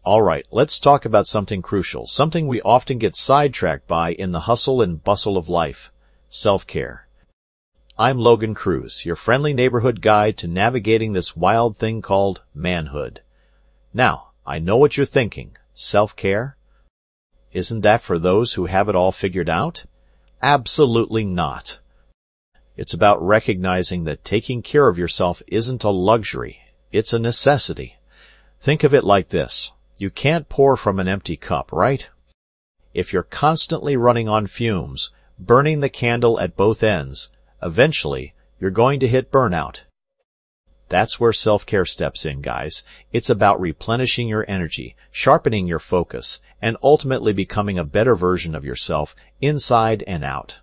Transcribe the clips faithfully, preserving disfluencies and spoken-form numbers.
All right, let's talk about something crucial, something we often get sidetracked by in the hustle and bustle of life: self-care. I'm Logan Cruz, your friendly neighborhood guide to navigating this wild thing called manhood. Now, I know what you're thinking. Self-care? Isn't that for those who have it all figured out? Absolutely not. It's about recognizing that taking care of yourself isn't a luxury, it's a necessity. Think of it like this. You can't pour from an empty cup, right? If you're constantly running on fumes, burning the candle at both ends, eventually you're going to hit burnout. That's where self-care steps in, guys. It's about replenishing your energy, sharpening your focus, and ultimately becoming a better version of yourself, inside and out.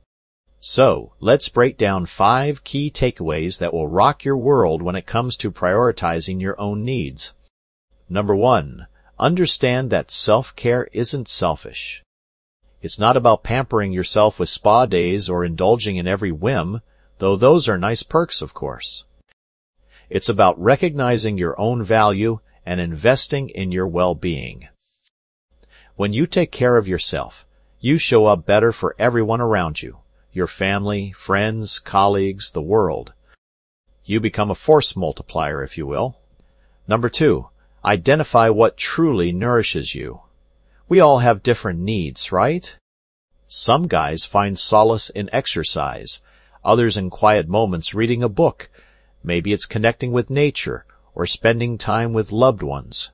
So, let's break down five key takeaways that will rock your world when it comes to prioritizing your own needs. Number one, understand that self-care isn't selfish. It's not about pampering yourself with spa days or indulging in every whim, though those are nice perks, of course. It's about recognizing your own value and investing in your well-being. When you take care of yourself, you show up better for everyone around you, your family, friends, colleagues, the world. You become a force multiplier, if you will. Number two, identify what truly nourishes you. We all have different needs, right? Some guys find solace in exercise, others in quiet moments reading a book. Maybe it's connecting with nature or spending time with loved ones.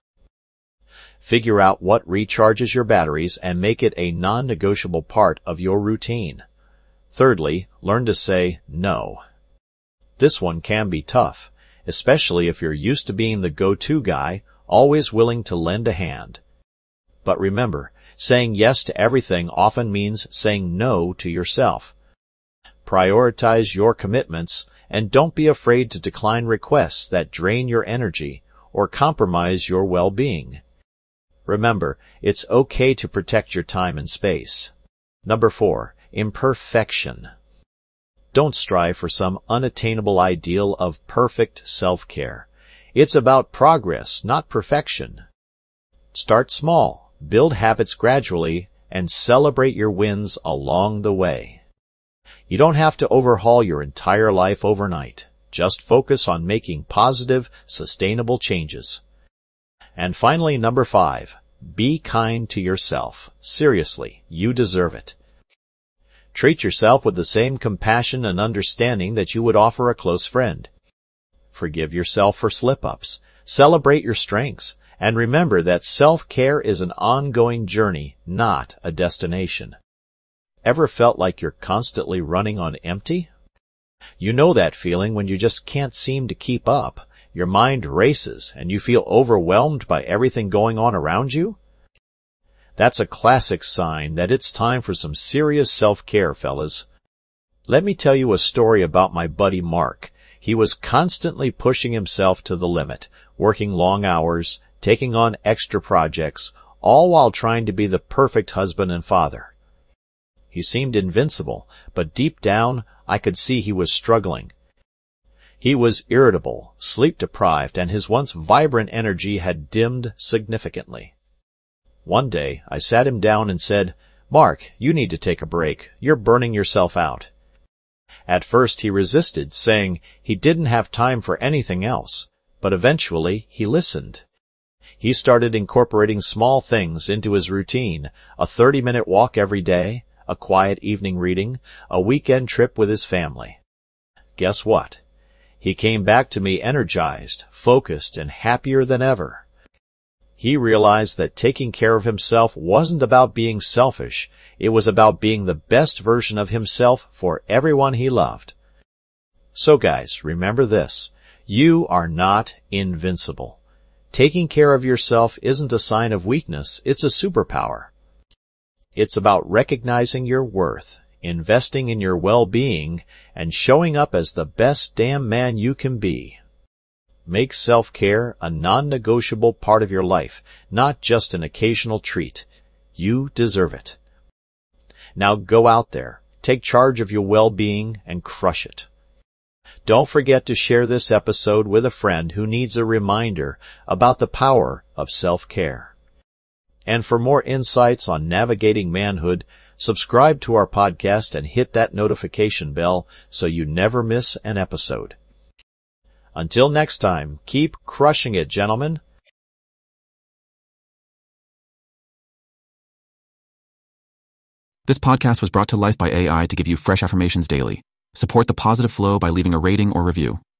Figure out what recharges your batteries and make it a non-negotiable part of your routine. Thirdly, learn to say no. This one can be tough, especially if you're used to being the go-to guy, always willing to lend a hand. But remember, saying yes to everything often means saying no to yourself. Prioritize your commitments, and don't be afraid to decline requests that drain your energy or compromise your well-being. Remember, it's okay to protect your time and space. Number four, imperfection. Don't strive for some unattainable ideal of perfect self-care. It's about progress, not perfection. Start small, build habits gradually, and celebrate your wins along the way. You don't have to overhaul your entire life overnight. Just focus on making positive, sustainable changes. And finally, number five, be kind to yourself. Seriously, you deserve it. Treat yourself with the same compassion and understanding that you would offer a close friend. Forgive yourself for slip-ups. Celebrate your strengths. And remember that self-care is an ongoing journey, not a destination. Ever felt like you're constantly running on empty? You know that feeling when you just can't seem to keep up. Your mind races, and you feel overwhelmed by everything going on around you? That's a classic sign that it's time for some serious self-care, fellas. Let me tell you a story about my buddy Mark. He was constantly pushing himself to the limit, working long hours, taking on extra projects, all while trying to be the perfect husband and father. He seemed invincible, but deep down I could see he was struggling. He was irritable, sleep-deprived, and his once vibrant energy had dimmed significantly. One day I sat him down and said, "Mark, you need to take a break. You're burning yourself out." At first he resisted, saying he didn't have time for anything else, but eventually he listened. He started incorporating small things into his routine, a thirty-minute walk every day, a quiet evening reading, a weekend trip with his family. Guess what? He came back to me energized, focused, and happier than ever. He realized that taking care of himself wasn't about being selfish, it was about being the best version of himself for everyone he loved. So guys, remember this. You are not invincible. Taking care of yourself isn't a sign of weakness, it's a superpower. It's about recognizing your worth, investing in your well-being, and showing up as the best damn man you can be. Make self-care a non-negotiable part of your life, not just an occasional treat. You deserve it. Now go out there, take charge of your well-being, and crush it. Don't forget to share this episode with a friend who needs a reminder about the power of self-care. And for more insights on navigating manhood, subscribe to our podcast and hit that notification bell so you never miss an episode. Until next time, keep crushing it, gentlemen. This podcast was brought to life by A I to give you fresh affirmations daily. Support the positive flow by leaving a rating or review.